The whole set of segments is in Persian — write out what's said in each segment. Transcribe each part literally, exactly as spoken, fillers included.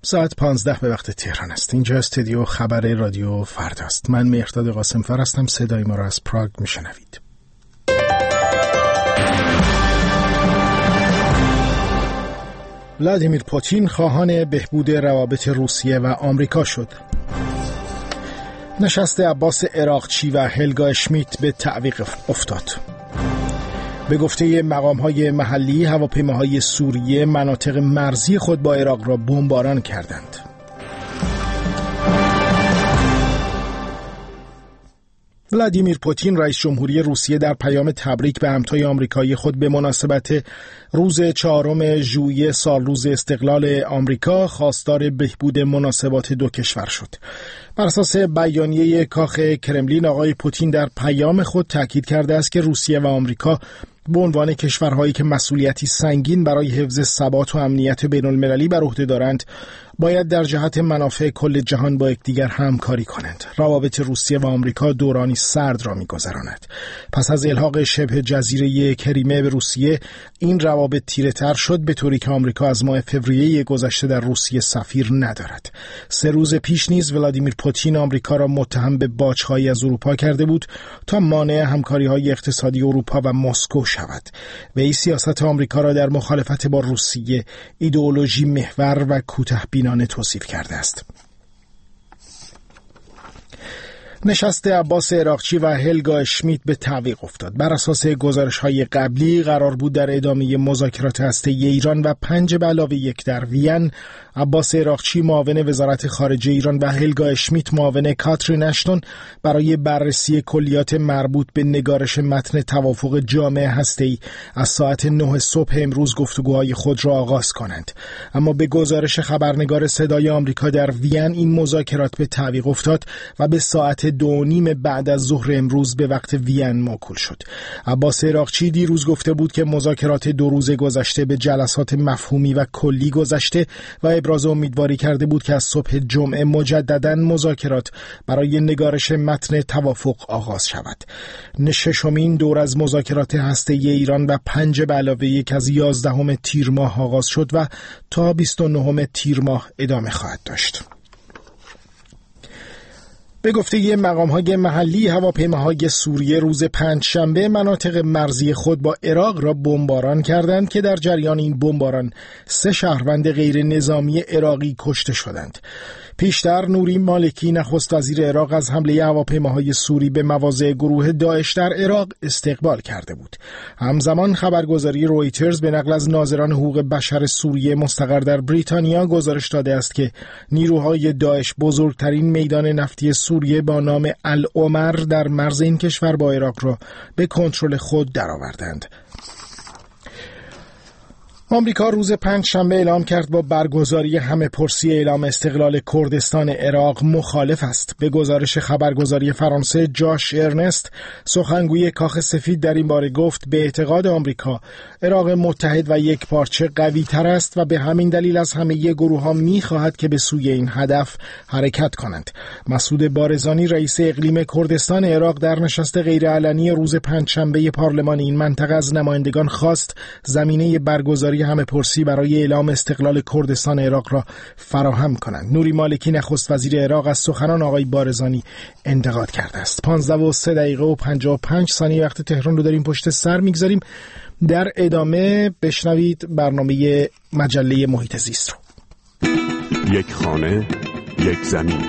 ساعت پانزده به وقت تهران است. اینجا استودیو خبر رادیو فردا است. من مهرداد قاسمفر هستم. صدای ما را از پراگ میشنوید. ولادیمیر پوتین خواهان بهبود روابط روسیه و آمریکا شد. نشست عباس عراقچی و هلگا اشمیت به تعویق افتاد. به گفته مقام‌های محلی، هواپیماهای سوریه مناطق مرزی خود با عراق را بمباران کردند. ولادیمیر پوتین رئیس جمهوری روسیه در پیام تبریک به همتای آمریکایی خود به مناسبت روز چهارم ژوئیه سالروز استقلال آمریکا خواستار بهبود مناسبات دو کشور شد. بر اساس بیانیه کاخ کرملین، آقای پوتین در پیام خود تاکید کرده است که روسیه و آمریکا به عنوان کشورهایی که مسئولیتی سنگین برای حفظ ثبات و امنیت بین المللی بر عهده دارند، باید در جهت منافع کل جهان با یکدیگر همکاری کنند. روابط روسیه و آمریکا دورانی سرد را می‌گذراند. پس از الحاق شبه جزیره کریمه به روسیه، این روابط تیره‌تر شد، به طوری که آمریکا از ماه فوریه گذشته در روسیه سفیر ندارد. سه روز پیش نیز ولادیمیر پوتین آمریکا را متهم به باج‌هایی از اروپا کرده بود تا مانع همکاری‌های اقتصادی اروپا و مسکو شود. و این سیاست آمریکا را در مخالفت با روسیه ایدئولوژی محور و کوتاه‌بینانه توصیف کرده است. نشست عباس عراقچی و هلگا اشمیت به تعویق افتاد. بر اساس گزارش‌های قبلی قرار بود در ادامه مذاکرات هسته‌ای ایران و پنج به علاوه یک در وین، عباس عراقچی معاون وزارت خارجه ایران و هلگا اشمیت معاون کاترین اشتون برای بررسی کلیات مربوط به نگارش متن توافق جامع هسته‌ای از ساعت نه صبح امروز گفتگوهای خود را آغاز کنند. اما به گزارش خبرنگار صدای آمریکا در وین، این مذاکرات به تعویق افتاد و به ساعت دو نیم بعد از ظهر امروز به وقت وین موکول شد. عباس عراقچی دیروز گفته بود که مذاکرات دو روز گذشته به جلسات مفهومی و کلی گذشته و ابراز امیدواری کرده بود که از صبح جمعه مجدداً مذاکرات برای نگارش متن توافق آغاز شود. ششمین دور از مذاکرات هسته‌ای ایران و پنج به علاوه یک از یازدهم تیر ماه آغاز شد و تا بیست و نهم تیر ماه ادامه خواهد داشت. به گفته مقام‌های محلی، هواپیماهای سوریه روز پنجشنبه مناطق مرزی خود با عراق را بمباران کردند که در جریان این بمباران سه شهروند غیر نظامی عراقی کشته شدند. پیشتر نوری مالکی نخست وزیر عراق از حمله هواپیماهای سوری به مواضع گروه داعش در عراق استقبال کرده بود. همزمان خبرگزاری رویترز به نقل از ناظران حقوق بشر سوریه مستقر در بریتانیا گزارش داده است که نیروهای داعش بزرگترین میدان نفتی سوریه با نام العمر در مرز این کشور با عراق را به کنترل خود درآوردند. آمریکا روز پنج شنبه اعلام کرد با برگزاری همه پرسی اعلام استقلال کردستان عراق مخالف است. به گزارش خبرگزاری فرانسه، جاش ارنست سخنگوی کاخ سفید در این باره گفت به اعتقاد آمریکا عراق متحد و یک پارچه قوی تر است و به همین دلیل از همه گروه ها می خواهد که به سوی این هدف حرکت کنند. مسعود بارزانی رئیس اقلیم کردستان عراق در نشست غیرعلنی روز پنج شنبه پارلمان این منطقه از نمایندگان خواست زمینه برگزاری همه پرسی برای اعلام استقلال کردستان عراق را فراهم کنند. نوری مالکی نخست وزیر عراق از سخنان آقای بارزانی انتقاد کرده است. پانزده و سه دقیقه و پنجاه و پنج ثانیه وقت تهران رو داریم پشت سر میگذاریم. در ادامه بشنوید برنامه مجله محیط زیست رو. یک خانه، یک زمین.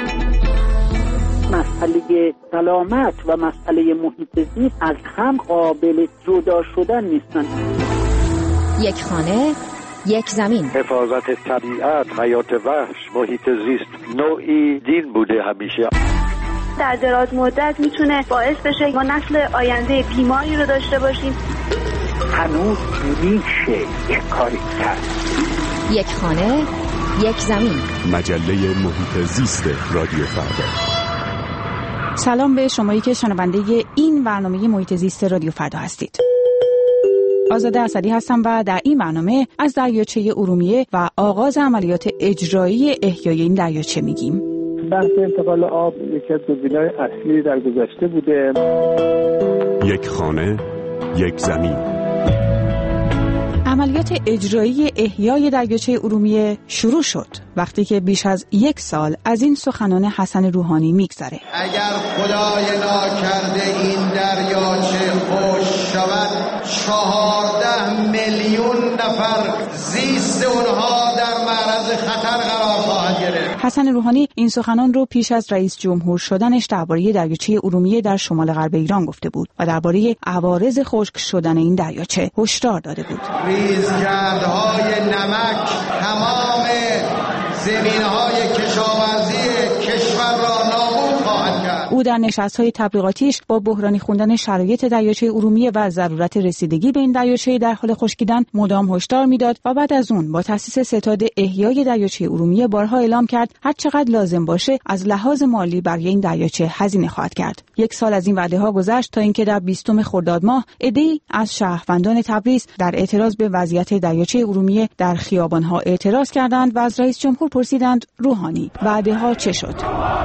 مسئله سلامت و مسئله محیط زیست از هم قابل جدا شدن نیستند. یک خانه، یک زمین. حفاظت طبیعت، حیات وحش، محیط زیست نوعی دین بوده همیشه. در دراز مدت میتونه باعث بشه ما نسل آینده بیماری رو داشته باشیم. هنوز میشه یک کاری کرد. یک خانه، یک زمین. مجله محیط زیست رادیو فردا. سلام به شمایی که شنونده این برنامه محیط زیست رادیو فردا هستید. آزاده اسدی هستم و در این برنامه از دریاچه ارومیه و آغاز عملیات اجرایی احیای این دریاچه میگیم. بحث انتقال آب یکی از گزینه‌های اصلی در گذشته بوده. یک خانه، یک زمین. عملیات اجرایی احیای دریاچه ارومیه شروع شد وقتی که بیش از یک سال از این سخنان حسن روحانی میگذره. اگر خدای ناکرده این دریاچه خشک شود، چهارده میلیون نفر زیست اونها در معرض خطر قرار خواهد گرفت. حسن روحانی این سخنان رو پیش از رئیس جمهور شدنش درباره دریاچه ارومیه در شمال غرب ایران گفته بود و درباره عوارض خشک شدن این دریاچه هشدار داده بود. ریزگردهای نمک تمام زمینهای کشاورزی کشور را نابود خواهد کرد. او در نشست‌های تبلیغاتیش با بحرانی خوندن شرایط دریاچه ارومیه و ضرورت رسیدگی به این دریاچه در حال خشکیدن مدام هشدار میداد و بعد از اون با تأسیس ستاد احیای دریاچه ارومیه بارها اعلام کرد هر چقدر لازم باشه از لحاظ مالی برای این دریاچه هزینه خواهد کرد. یک سال از این وعده‌ها گذشت تا اینکه در بیستم خرداد ماه عده‌ای از شهروندان تبریز در اعتراض به وضعیت دریاچه ارومیه در خیابان‌ها اعتراض کردند و از رئیس جمهور پرسیدند روحانی وعده‌ها چه شد؟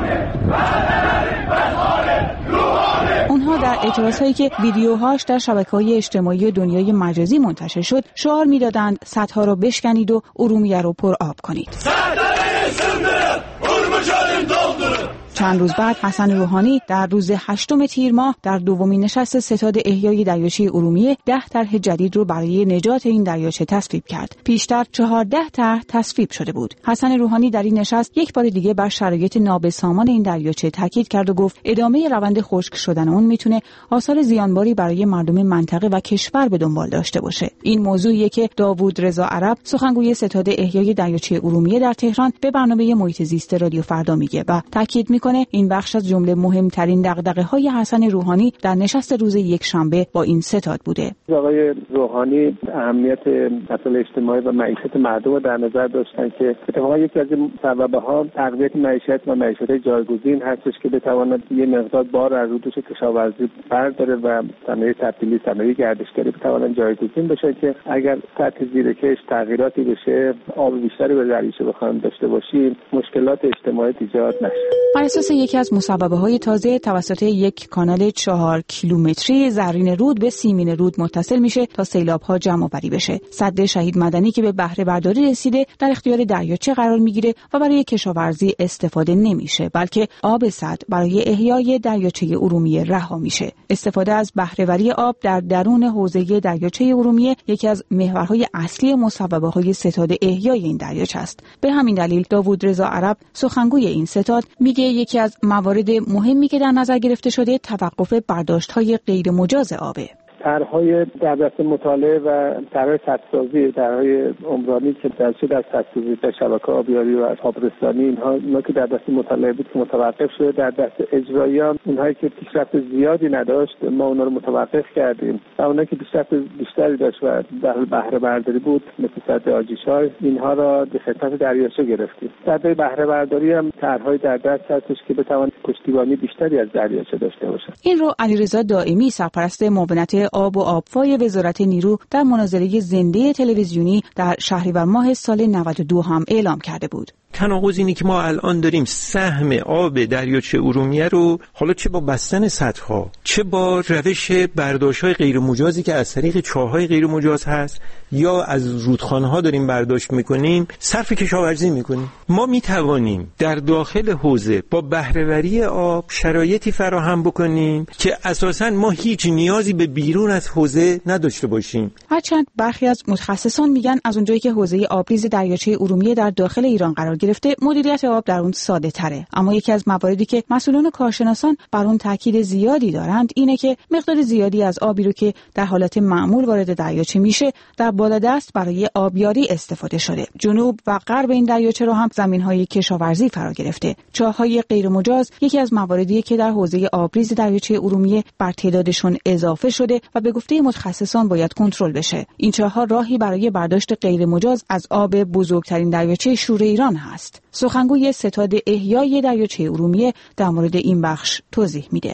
اونها در اعتراضهایی که ویدیوهاش در شبکه‌های اجتماعی دنیای مجازی منتشر شد شعار می‌دادند سدها رو بشکنید و ارومیه رو پر آب کنید. چند روز بعد حسن روحانی در روز هشتم تیر ماه در دومین نشست ستاد احیای دریاچه ارومیه ده طرح جدید رو برای نجات این دریاچه تصویب کرد. پیشتر چهارده طرح تصویب شده بود. حسن روحانی در این نشست یک بار دیگه بر شرایط نابسامان این دریاچه تاکید کرد و گفت ادامه روند خشک شدن اون میتونه آثار زیانباری برای مردم منطقه و کشور به دنبال داشته باشه. این موضوعیه که داوود رضا عرب سخنگوی ستاد احیای دریاچه ارومیه در تهران به برنامه محیط زیست رادیو فردا میگه و تاکید میکنه این بخش از جمله مهمترین دغدغه‌های حسن روحانی در نشست روز یکشنبه با این ستاد بوده. آقای روحانی اهمیت مسائل اجتماعی و معیشت مردم رو در نظر داشتن که اتفاقا یکی از سبب‌ها تقویت معیشت و معیشت جایگزین هستش که بتواند یه مقدار بار از روی دوش کشاورزی برداره و صنایع تبدیلی صنایع گردشگری بتوانن جایگزین بشه که اگر سطح زیرکش تغییراتی بشه آب بیشتری به دریاچه بخوایم داشته باشیم مشکلات اجتماعی ایجاد نشه. بر اساس یکی از مسببه‌های تازه توسط یک کانال چهار کیلومتری زرین رود به سیمین رود متصل میشه تا سیلاب‌ها جمع آوری بشه. سد شهید مدنی که به بهره برداری رسیده در اختیار دریاچه قرار میگیره و برای کشاورزی استفاده نمیشه بلکه آب سد برای احیای دریاچه ارومیه رها میشه. استفاده از بهره‌وری آب در درون حوزه دریاچه ارومیه یکی از محورهای اصلی مسببه‌های ستاد احیای این دریاچه است. به همین دلیل داوود رضا عرب سخنگوی این ستاد میگه یکی از موارد مهمی که در نظر گرفته شده توقف برداشت‌های غیر مجاز آبه. طرح‌های در دست مطالعه و طرح سدسازی، طرح‌های عمرانی که در چه در سدسازی در شبکه آبیاری و آبرسانی اینها اینا که در دست مطالعه بود که متوقف شده، در دست اجرایی هم اونهایی که پیشرفت زیادی نداشت ما اونا رو متوقف کردیم و اونایی که پیشرفت بیشتری داشت و در بهره برداری بود مثل سد آجیشای اینها را به خدمت دریاچه گرفتیم. سد بهره برداری هم طرح‌های در دست هستش که بتوان پشتیبانی بیشتری از دریاچه داشته باشه. این رو علیرضا دائمی سرپرست معاونت آب و آبفای وزارت نیرو در مناظره زنده تلویزیونی در شهریور ماه سال نود و دو هم اعلام کرده بود. تناقض اینه که ما الان داریم سهم آب دریاچه ارومیه رو حالا چه با بستن سدها چه با روش برداشت‌های غیر مجازی که از طریق چاه‌های غیر مجاز هست یا از رودخانه‌ها داریم برداشت می‌کنیم صرف کشاورزی می‌کنیم. ما می‌توانیم در داخل حوزه با بهره‌وری آب شرایطی فراهم بکنیم که اساساً ما هیچ نیازی به بیرون از حوزه نداشته باشیم. هرچند برخی از متخصصان میگن از اونجایی که حوزه آبریز دریاچه ارومیه در داخل ایران قرار گرفته مدیریت آب در اون ساده تره، اما یکی از مواردی که مسئولان و کارشناسان بر اون تاکید زیادی دارند اینه که مقدار زیادی از آبی رو که در حالت معمول وارد دریاچه میشه در بالادست برای آبیاری استفاده شده. جنوب و غرب این دریاچه رو هم زمین‌های کشاورزی فرا گرفته. چاه‌های غیر مجاز یکی از مواردی که در حوزه آبریز دریاچه ارومیه بر تعدادشون اضافه شده و به گفته متخصصان باید کنترل بشه. این چاه‌ها راهی برای برداشت غیر مجاز از آب بزرگترین دریاچه شور ایران است. سخنگوی ستاد احیای دریاچه ارومیه در مورد این بخش توضیح میده.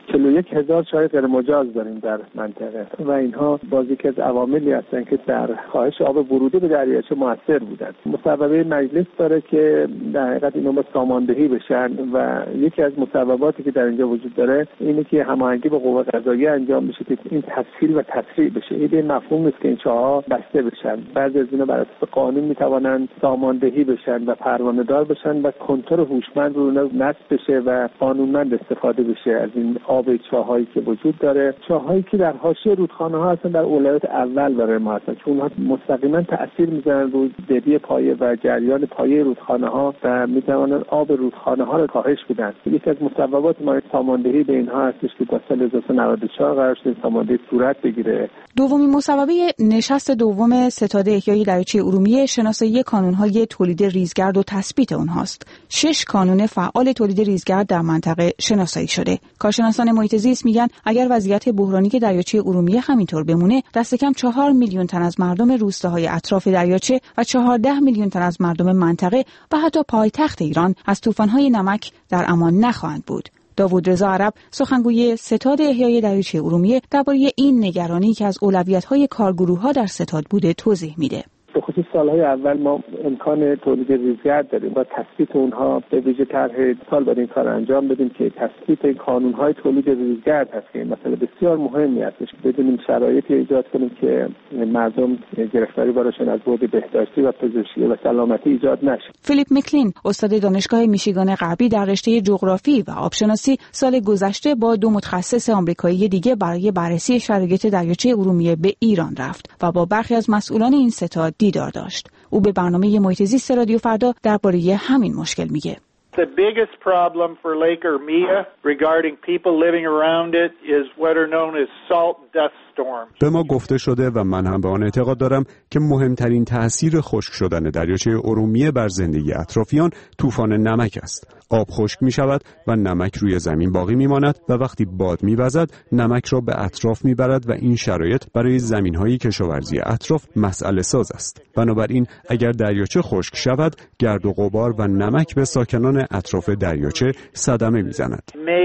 چهل و یک هزار چاه غیر مجاز داریم در منطقه و اینها بازی که از عواملی هستن که در کاهش آب ورودی به دریاچه موثر بودن. مصوبه مجلس داره که در حقیقت اینا با ساماندهی بشن و یکی از مصوباتی که در اینجا وجود داره اینه که هماهنگی با قوه قضاییه انجام بشه که این تسهیل و تسریع بشه. این مفهوم نیست که این چاه‌ها بسته بشن. بعضی از اینا بر اساس قانون میتوانن ساماندهی بشن و پروانه دار بشن و کنترل هوشمند رو نصب بشه و قانونمند استفاده بشه از این آب چاه‌هایی که وجود داره. چاه‌هایی که در حاشیه رودخانه‌ها هستن در اولویت اول برای ما هستن چون اونها مستقیما تأثیر می‌ذارن روی دبی پایه و جریان پایه رودخانه‌ها و می‌توانن آب رودخانه‌ها رو کاهش بدن. یکی از مصوبات ما ساماندهی به اینها هستش که تا سال هزار و سیصد و نود و چهار قرار شد ساماندهی صورت بگیره. دومین مصوبه نشست دوم ستاد احیای دریاچه ارومیه شناسایی کانون‌های تولید ریزگرد و تثبیت اونهاست. شش کانون فعال تولید ریزگرد در منطقه شناسایی شده. کارشناسان محیط زیست میگن اگر وضعیت بحرانی که دریاچه ارومیه همینطور بمونه، دست کم چهار میلیون تن از مردم روستاهای اطراف دریاچه و چهارده میلیون تن از مردم منطقه و حتی پایتخت ایران از طوفان‌های نمک در امان نخواهند بود. داوود رضا عرب، سخنگوی ستاد احیای دریاچه ارومیه، درباره این نگرانی که از اولویت‌های کارگروه‌ها در ستاد بوده توضیح میده. به خصوص سالهای اول ما امکان تولید ریزگرد داریم و تثبیت اونها به ویژه طرح سال باید این کار انجام بدیم که تثبیت کانون‌های تولید ریزگرد هست که این مسئله بسیار مهمی هستش. بدونیم شرایطی ایجاد کنیم که مردم گرفتاری بارشون از بعد بهداشتی و پزشکی و سلامتی ایجاد نشه. فیلیپ مکلین، استاد دانشگاه میشیگان غربی در رشته جغرافی و آبشناسی، سال گذشته با دو متخصص آمریکایی دیگه برای بررسی شرایط دریاچه ارومیه به ایران رفت و با برخی از مسئولان این ستاد دیدار داشت. او به برنامه محیط زیست رادیو فردا درباره همین مشکل میگه. The biggest problem for Lake Urmia regarding people living around it is what are known as salt dust storms. به ما گفته شده و من هم به آن اعتقاد دارم که مهمترین تأثیر خشک شدن دریاچه ارومیه بر زندگی اطرافیان طوفان نمک است. آب خشک می شود و نمک روی زمین باقی می ماند و وقتی باد می وزد نمک را به اطراف می برد و این شرایط برای زمین‌های کشاورزی اطراف مسئله ساز است. بنابراین اگر دریاچه خشک شود گرد و غبار و نمک به ساکنان اطراف دریاچه صدمه می زند.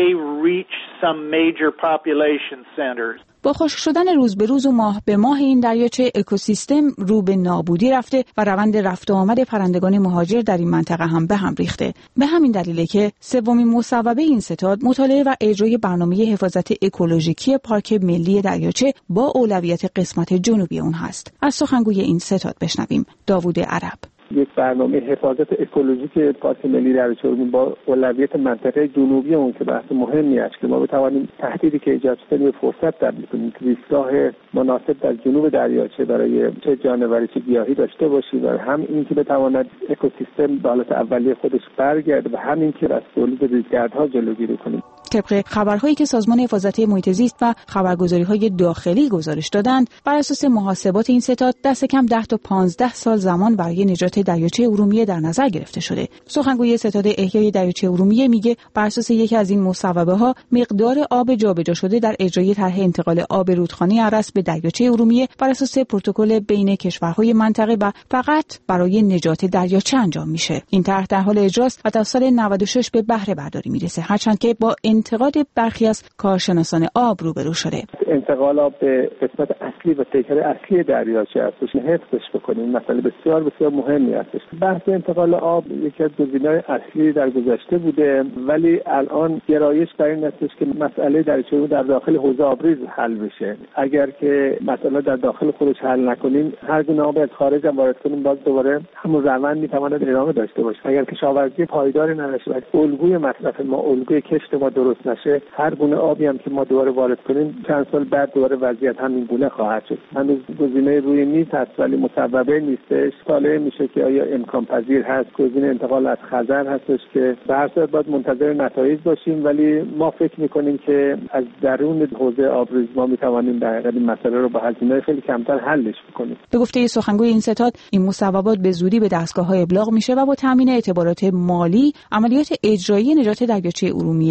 با خشک شدن روز به روز و ماه به ماه این دریاچه اکوسیستم رو به نابودی رفته و روند رفت و آمد پرندگان مهاجر در این منطقه هم به هم ریخته. به همین دلیله که سومین مصوبه این ستاد مطالعه و اجرای برنامه حفاظت اکولوژیکی پارک ملی دریاچه با اولویت قسمت جنوبی اون هست. از سخنگوی این ستاد بشنویم. داوود عرب. یک برنامه حفاظت اکولوژیک پارک ملی دریاچه ارومیه با اولویت منطقه جنوبی اون که بحث مهمی است که ما بتوانیم تهدیدی که ایجاد شده فرصت تبدیل کنیم که زیستگاه مناسب در جنوب دریاچه برای چه جانوری چه گیاهی داشته باشیم و هم این که بتواند اکوسیستم به حالت اولیه خودش برگرده و هم این که از تولید ریزگردها جلوگیری کنیم. طبق خبرهایی که سازمان حفاظت محیط زیست و خبرگزاری‌های داخلی گزارش دادند، بر اساس محاسبات این ستاد دست کم ده تا پانزده سال زمان برای نجات دریاچه ارومیه در نظر گرفته شده. سخنگوی ستاد احیای دریاچه ارومیه میگه بر اساس یکی از این مصوبه‌ها مقدار آب جابجا شده در اجرای طرح انتقال آب رودخانه ارس به دریاچه ارومیه بر اساس پروتکل بین کشورهای منطقه و فقط برای نجات دریاچه انجام میشه. این طرح در حال اجراست و تا سال نود و شش به بهره برداری میرسه، هرچند که با انتقاد برخی از کارشناسان آب روبرو شده. انتقال آب به قسمت اصلی و پیکر اصلی دریاچه هستش، حفظش بکنیم مسئله بسیار بسیار مهمی هستش. بحث انتقال آب یکی از گزینه‌های اصلی در گذشته بوده، ولی الان گرایش بر این هستش که مسئله دریاچه در داخل حوضه آبریز حل بشه. اگر که مسئله در داخل خودش حل نکنیم، هر گونه آب از خارج هم وارد کنیم، باز دوباره همون روند میتواند ادامه داشته باشه. اگر کشاورزی پایداری نشه و الگوی مصرف ما، الگوی کشت ما درست نشه، هر گونه آبی هم که ما دوباره وارد کنیم چند سال بعد دوباره وضعیت همین گونه خواهد شد. هنوز گزینه روی میز هست ولی مصوبه نیستش. طالع میشه که آیا امکان پذیر هست گزینه انتقال از خزر هستش که به هر صورت باید منتظر نتایج باشیم، ولی ما فکر میکنیم که از درون حوزه آبریز ما میتوانیم در حقیقت این مسئله رو با هزینه خیلی کمتر حلش کنیم. به گفته سخنگوی این ستاد، این مصوبات به زودی به دستگاه‌های ابلاغ میشه و با تامین اعتبارات مالی عملیات اجرایی نجات دریاچه ارومیه به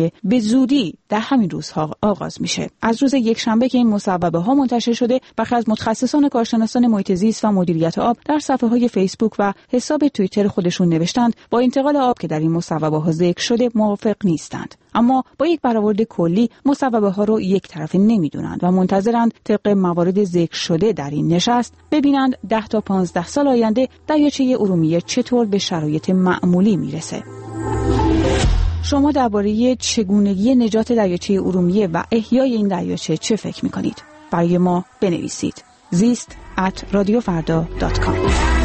زودی در همین روزها آغاز میشه. از روز یکشنبه که این مصوبه ها منتشر شده، برخی از متخصصان کارشناسان محیط زیست و مدیریت آب در صفحه‌های فیسبوک و حساب توییتر خودشون نوشتند با انتقال آب که در این مصوبه ها ذکر شده موافق نیستند. اما با یک برآورد کلی مصوبه ها رو یک طرفه نمیدونند و منتظرند طبق موارد ذکر شده در این نشست ببینند ده تا پانزده سال آینده دریاچه ارومیه چطور به شرایط معمولی میرسه. شما درباره چگونگی نجات دریاچه ارومیه و احیای این دریاچه چه فکر می‌کنید؟ برای ما بنویسید. زیست ات رادیو فردا دات کام